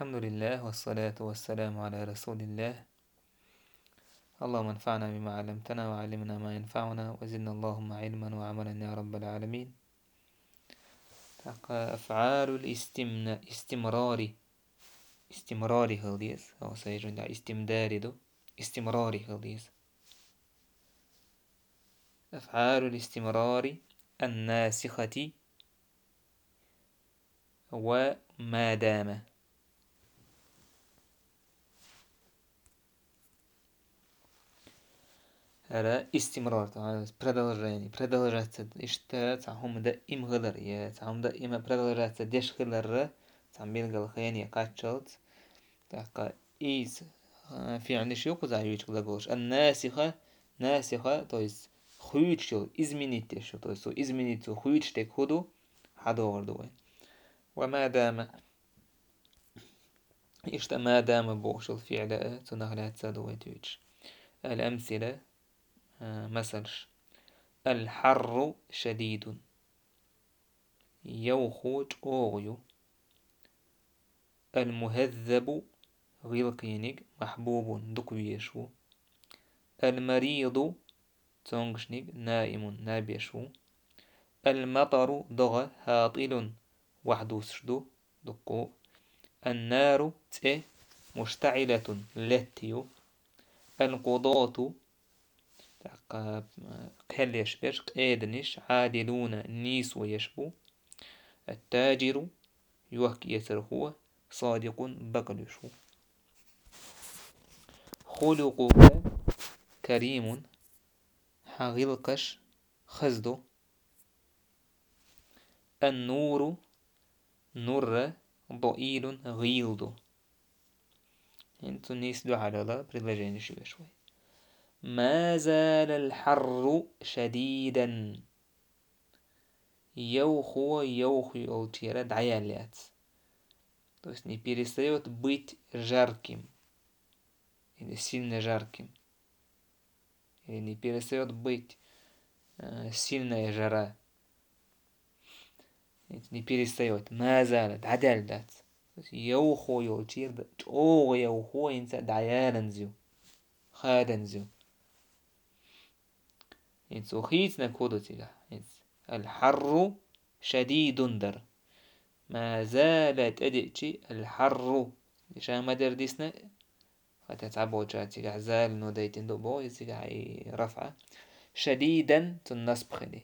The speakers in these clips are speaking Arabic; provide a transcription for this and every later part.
الحمد لله والصلاة والسلام على رسول الله. اللهم انفعنا بما علمتنا وعلمنا ما ينفعنا وزدنا اللهم علما وعملا يا رب العالمين. أفعال استمراري هذيس أو سيجون دا استمداري دو استمراري هذيس. أفعال الاستمرار الناسخة وما دام. هذا استمرار طبعا продолжать إشتا تعهم دائم غلر يا تعهم دائما продолжать ديش غلر تعم بيلقى الخيانية قاتشلت تاقا إيز في عندي شو قزعيوش глаголш الناسخة то есть хуючил изменить شو то есть изменить хуючтек худу حدور دوي وما دام إشتا ما دام بوش الفعل تنغلات سادوي تيوش. الأمثلة مثلش الحر شديد يوخوت أوغيو المهذب غيلقينيك محبوب دقويشو المريض تونغشنيك نائم نابيشو المطر ضغ هاطل وحدوسشدو دقو النار ت مشتعلة لتيو القضاة قل يشبش قيدنش عادلون نيس ويشبو التاجر يوحكي يسرخوه صادق بقلشو خلقك كريم حغلقش خزدو النور نور ضئيل غيلدو انتو نيس دو على لا بريلاجين شوي. ما زال الحر شديدا يوخو التيرا دعيالات то есть не перестает быть жарким или сильно жарким или не перестает быть сильная жара, не перестает ما زالت عدالات يوخو يلتير او يوخو انت دعيالنزيو خادنزيو انت وخيتنا كودتي الحر شديد در ما زالت أدئتي الحر لشان ما دردسنا فتتعبو جاتي عزال نوديتين دوبو يزيقع رفعة شديدا تنصب خلي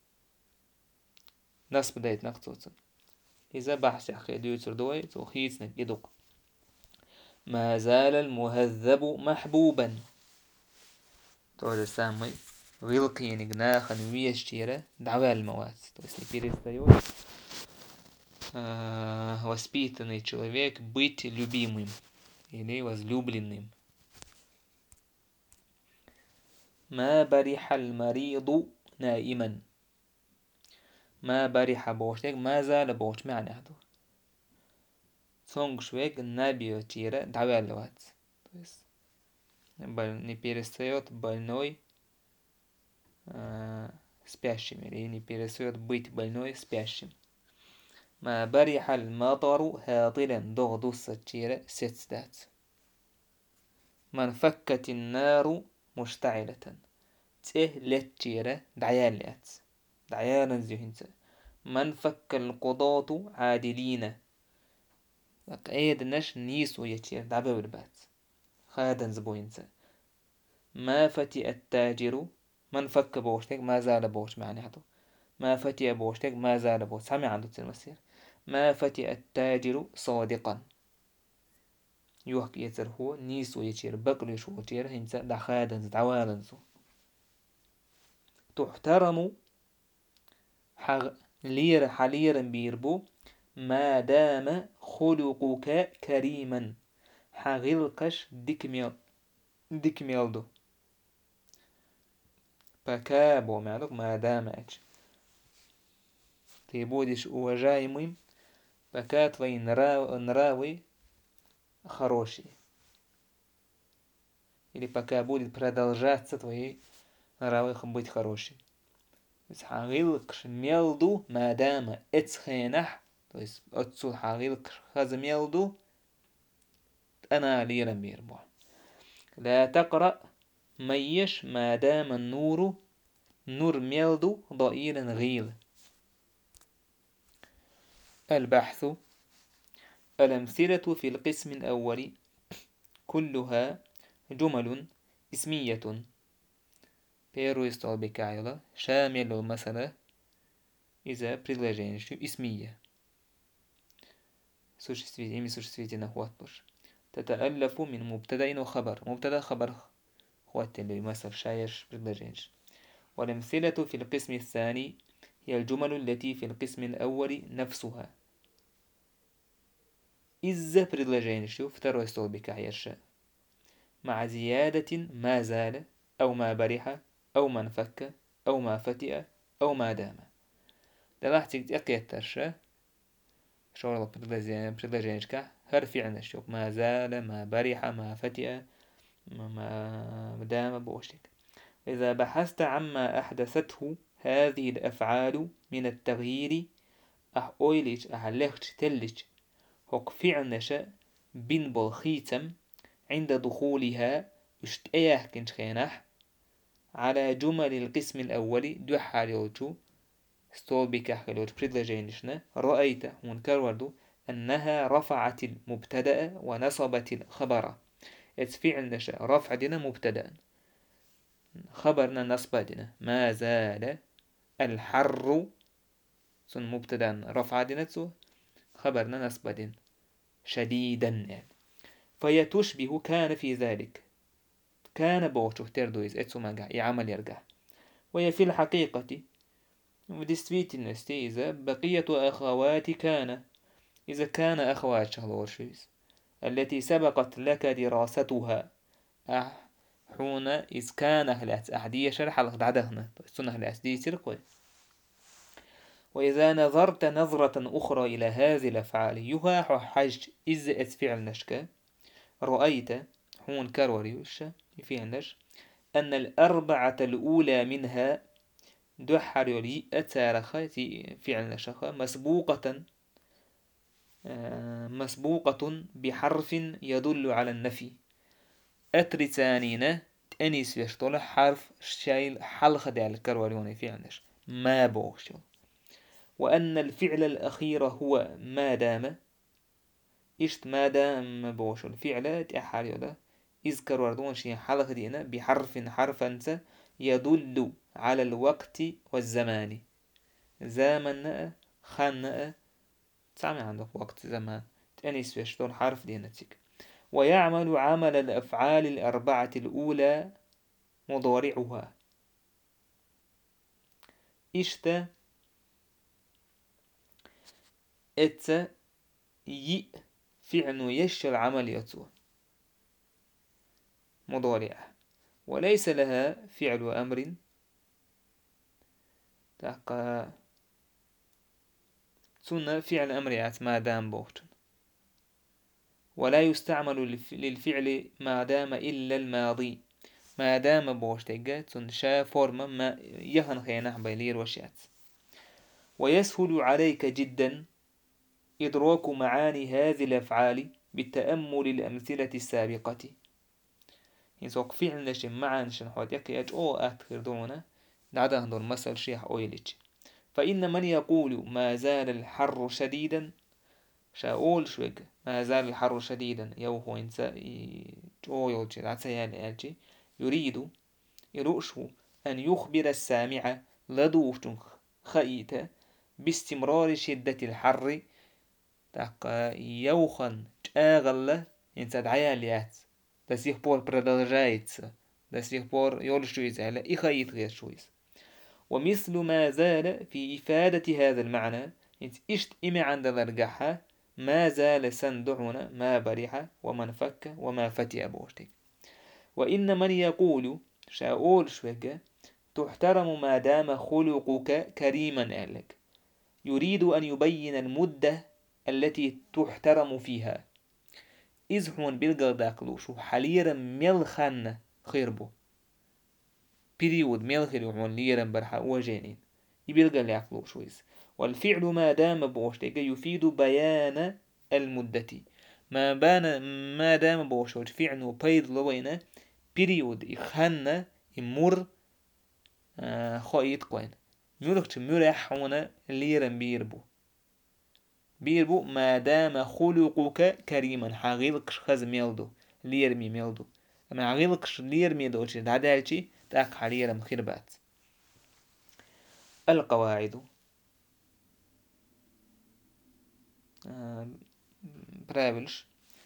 نصب دايت نقطوطن إذا بحث أخي ديوتر دوي توخيتنا يدق ما زال المهذب محبوبا تقول سامي غيلقيني جناخن ويشتيرة دعوة المواد توسني перестает воспитанный человек быть любимым или возлюбленным. ما برح المريض نائما ما برح بوشتك ما زال بوش معنى هذا сонгшвег набио тира дعوالوات не перестает больной спящим или не перестает быть больной спящим. ما برح المطر هاطلا ضغدوس التيرة ستات من فكت النار مشتعلة لتيرة دعيالات دعيالا زيهنت من فك القضاة عادلين قيد نش نيسو يتير دعبا بالبات خادن زبوينت ما فتي التاجر من فك بوشتك ما زال بوش معني هذا ما فتي بوشتك ما زال بوش سامي عنده المسير ما فتي التاجر صادقا يوحك يتر هو نيسو يتير بقل يشو يتير هنسا دخادن دعوالن زو تحترم لير حلير بيربو ما دام خلقك كريما حغلقش ديكميلدو بكابو معلوك ما دام اج تيبودش وجاي مهم بكات твои нравы хорошие или пока будет продолжаться твои нравы быть хорошими. حغلقش ميلدو ما دام اتخينح то есть отцу حغلقش خز ميلدو أنا ليرم بيربو. لا تقرأ ميش ما دام النور نور ميلدو ضئيلا غيل. البحث. الأمثلة في القسم الأول كلها جمل اسمية بيرو يستوى بكايلا شامل المسألة إذا بريلجينش اسمية سوش نخواتبر تتألف من مبتدأ وخبر. مبتدأ خبر خوات اللي مثل شايش بريلجينش. والأمثلة في القسم الثاني هي الجمل التي في القسم الأول نفسها إذا بريلجينش فترو يستوى بكايش مع زيادة ما زال أو ما برح أو ما انفك أو ما فتئ أو ما دام. دلاحتك أقيترش شغل بريلجينشكا هر فعل نشوف ما زال ما برح ما فتئ ما دام بوشتك. إذا بحثت عما أحدثته هذه الأفعال من التغيير أويلج أحلخش تلج هك فعل نشأ بين بالخيتم عند دخولها يشتأيه كنش خينح على جمل القسم الأول دو حاليوتو ستول بكحكلوت بريدلجينشنا رأيت منكر وردو أنها رفعت المبتدأ ونصبت الخبر. فعل نشأ رفع دينا مبتدأ خبرنا نصب دينا ما زال الحر سن مبتدأ رفع دينا خبرنا نصب دين شديدا يعني. فهي تشبه كان في ذلك كان بوشو تردويز اتسو ماجا يعمل يرجع. وهي في الحقيقة وديستويت النستي إذا بقية أخوات كان إذا كان أخوات شهلورشيز التي سبقت لك دراستها حون إذ كان هلات أحدية شرح لغدعدهنا السنة هلات دي سرقوي. وإذا نظرت نظرة أخرى إلى هذه الأفعال يها حج إذ أتفعل نشك رأيت حون كاروريوش يفعل نش أن الأربعة الأولى منها دحريولي أتارخة فعل نشخة مسبوقة بحرف يدل على النفي. أترتانينا تأنيس يشتغل حرف شايل حلقة دي على الكروريون فعل نش ما بوشو. وأن الفعل الأخير هو ما دام إشت ما دام بوشو الفعل تأحريولا إذ كروردون شي حلقة دينا حرفا يدل على الوقت والزمان. زمن خان تعمل عندك وقت زمان تأنيس يشتغل حرف دينتك. ويعمل عمل الأفعال الأربعة الأولى مضارعها إشتا إت ي فعل يشل عمليته مضارعة وليس لها فعل أمر تلقى سنة فعل أمر ما دام بوقت. ولا يستعمل للفعل ما دام إلا الماضي ما دام بوشتجات سن شا فورما ما يهن خيانح بيلير وشيات. ويسهل عليك جدا إدراك معاني هذه الأفعال بالتأمل الأمثلة السابقة. ينسوق فعل نشم معا نشن حوات يكي أو أكثر دونا نعدا هندور مسأل شيح أويلج. فإن من يقول ما زال الحر شديدا شاول شوك ما زال الحر شديدا يوهو إنسا يولجي العسيان يريد يرؤشو أن يخبر السامع لدوشتن خئيتا باستمرار شدة الحر تاقا يوخن تاغل إنسا دعياليات دسيخ بور برادلجايت دسيخ بور يولشويز على إخيط غير شويز. ومثل ما زال في إفادة هذا المعنى إشت إمي عند الرجحة ما زال سندعنا ما برح وما انفك وما فتئ بوشتك. وإن من يقول شاول شوكة تحترم ما دام خلقك كريما أهلك يريد أن يبين المدة التي تحترم فيها. إذ هون بيلقى داقلو شو حليرا ملخان خيربو بريود ملخير هون ليرا برحا وجانين يبيلقى لعقلو شويز. والفعل ما دام بوشتك يفيد بيان المدة ما دام بوشوت فعل بيض لوينا بريود إخنا إمور خايت قوين ميولك مرحونا ليرن بيربو ما دام خلقك كريما حغيلكش خز ميلدو ليرمي ميلدو ما غيلكش ليرمي دوتش دعدالتي تاك حليرم خربات. القواعد برابلش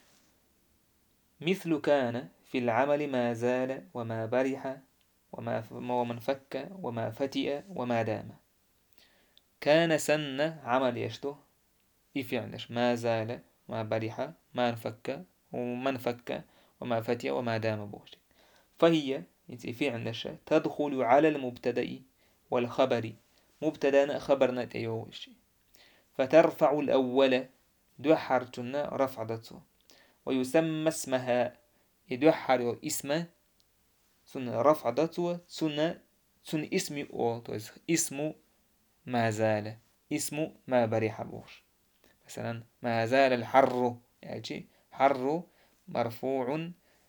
مثل كان في العمل ما زال وما برح ومن فك وما فتئ وما دام. كان سن عمل يشتو يفعلش ما زال ما برح ما انفك ومن فك وما فتئ وما دام بوشك. فهي فعلش تدخل على المبتدأ والخبر مبتدأ خبرنا تيوش فترفع الأول دوحرتنا رفعدته ويسمى اسمها يدوحر اسم سن رفعدته سن اسم او اسم ما زال اسم ما بريح بوش. مثلا ما زال الحر يعني حر مرفوع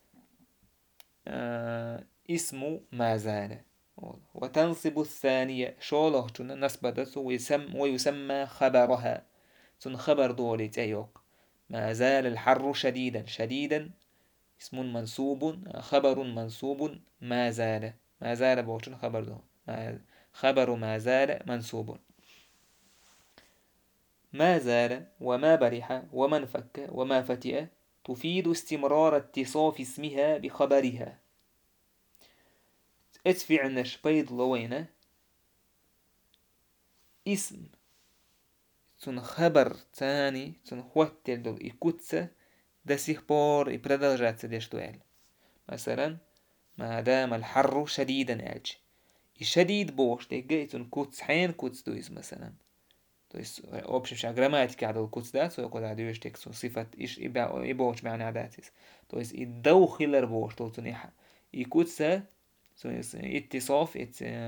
اسم ما زال. وتنصب الثانية شوله نسبته ويسمى خبرها سن خبر دولي تيوك. ما زال الحر شديدا اسم منصوب خبر منصوب ما زال بوشن خبر دو خبر ما زال منصوب. ما زال وما برح وما انفك وما فتئ تفيد استمرار اتصاف اسمها بخبرها. اتفعنش بيض لوينة اسم سن خبر تاني سن خوتل دول إكوتسة ده سيخبار إبردالجات ديشتوال. مثلا ما دام الحر شديدا أج شديد بوش تيجي سن كوتس حين كوتس دويز مثلا تويس أوبش مش جراماتيك على الكوتس ده سو يقول عدو يشتك سو صفة إيش إبوش معنى عداتيس تويس إدو خيلر بوش توتن إيحا إكوتسة سو اتصاف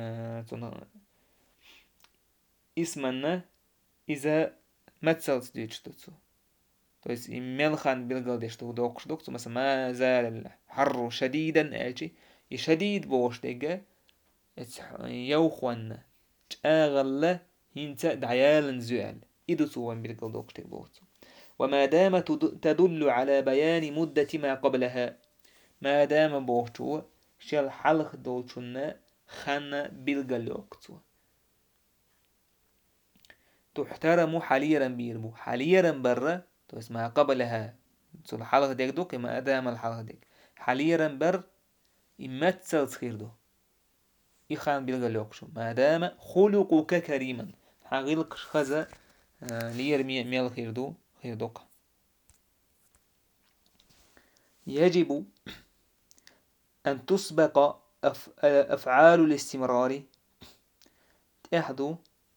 اسمنا إذا ما تسلت ديشتوتسو تويس إملخان بلغل ديشتو دوكس مثلا ما زال الحر شديدا أجي شديد بوش تيجي يوخوانا تأغل هنتا دعيالا زوال إدو سوان بلغل دوكس تيبوتسو. وما دام تدل على بيان مدة ما قبلها ما دام بوشتو شل حلق دوتشنا خانا بلغل وقتو. تحترم حليرا بيربو حليرا برا تو اسمها قبلها تقول حلقة ديك دوك ما دام الحلقة ديك حليرا بر إما تسلت خير دو يخان بلغا لوكشو ما دام خلقك كريما حقيلك خزا لير ميال خير دو خير دوك. يجب أن تسبق أفعال الاستمرار تأحدو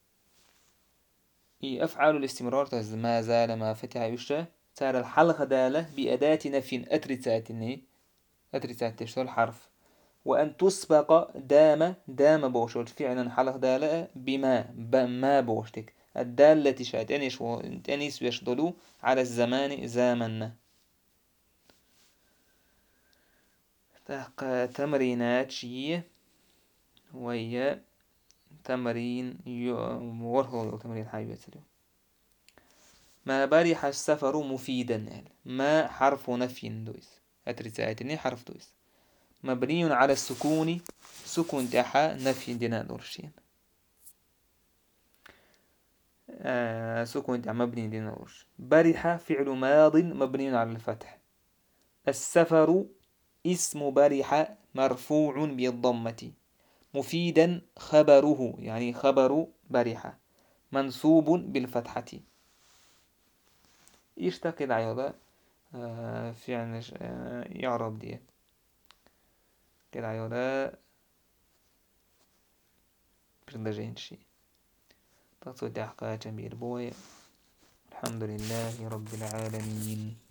أفعال الاستمرار ما زال ما فتح يشتى صار الحلقة دالة بأداة نفي أترسات تشتغل حرف. وأن تسبق دام بوشول فعلا حلقة دالة بما بوشتك الدالة تشات أنيس يشدلو على الزمان زامنا. تمرينات شيء وهي تمرين ورهو تمرين حاجة ما برح السفر مفيدا ما حرف نفي دويس أترسايتني حرف دويس مبني على السكون سكون تحا نفي دينا دورشين سكون تحا مبني دينا دورش. برح فعل ماض مبني على الفتح. السفر اسم برح مرفوع بالضمة مفيدا خبره يعني خبر برح منصوب بالفتحة. يشتق العيوضة فعل يعرب دي العيوضة بردجين شي تقصد تحقا جميل بوي. الحمد لله رب العالمين.